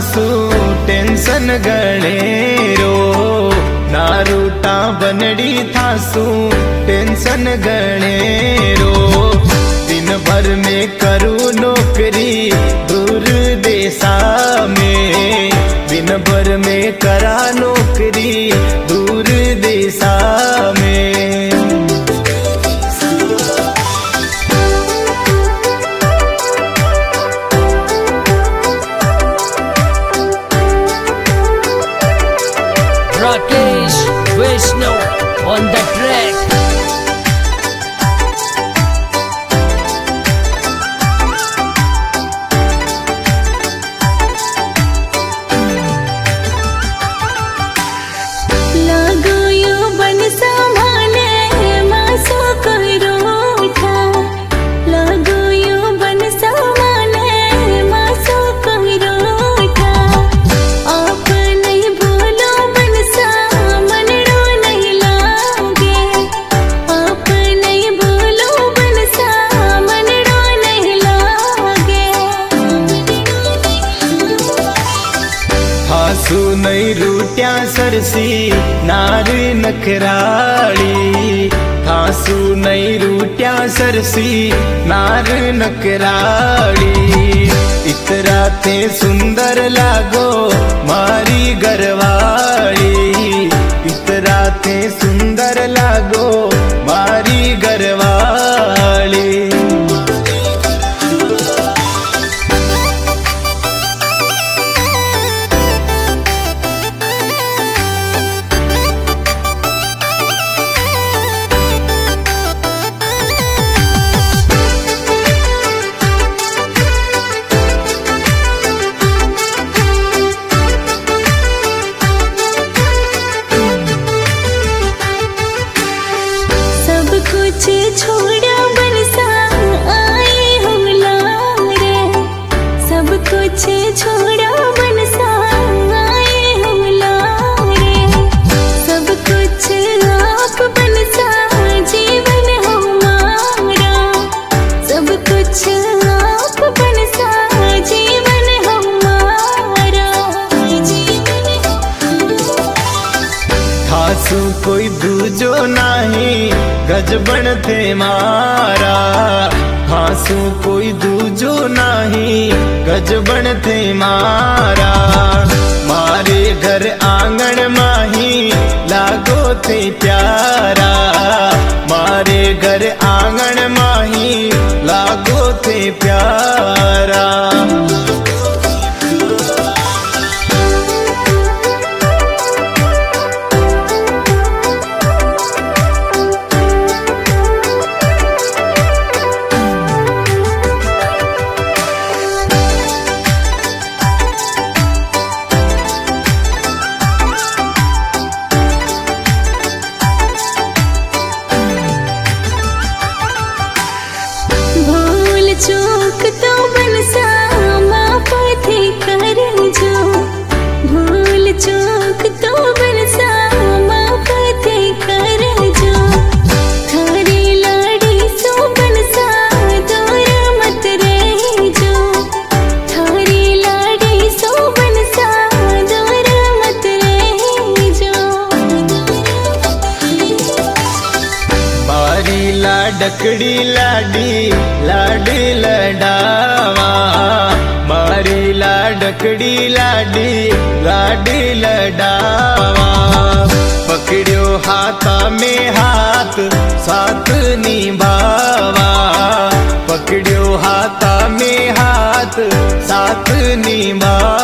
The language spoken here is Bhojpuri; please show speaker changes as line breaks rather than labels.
थासू टेंशन गणेरो ना रूटा बनड़ी थासू टेंशन गणेरो दिन भर में करूँ नौकरी दूर देशा में दिन भर में करा नौकरी दूर देशा में
Rakesh Vishnu on the track.
लागो यो बन संभाले मासो करो उठा लागो यो बन संभाले मासो करो उठा आप नहीं बोलो बन सा मनड़ो नहीं लागे आप नहीं बोलो बन सा मनड़ो नहीं लागे
थासू नहीं रूट्या सरसी नार नखराड़ी थासू नहीं रूट्या सरसी नार नखराड़ी इतरा थे सुंदर लागो मारी घरवाड़ी इतरा थे सुंदर लागो मारी घरवाड़ी
कुछ छोड़ा बनसा आए हम लारे सब कुछ छोड़ा बनसा आए हम लारे सब कुछ आप बनसा जीवन हमारा सब कुछ आप बनसा जीवन हमारा
थासू कोई दूजो नाही गजबन थे मारा थासू कोई दूजो नाही गजबन थे मारा मारे घर आंगन माही लागो थे प्यारा मारे घर आंगन माही लागो थे प्यारा
भूल चूक तो बनसा माफ थे कर जो भूल चूक तो बनसा माफ थे कर जो थारी लाड़ी सो बनसा दूर मत रही जो थारी लाड़ी सो बनसा दूर मत रही जो
बारी लाडकड़ी लाडी लाडी लडावा मारी लाडकड़ी लाडी लाडी लडावा पकड़ियो हाथा में हाथ साथ निभावा पकड़ियो हाथा में हाथ साथ निभावा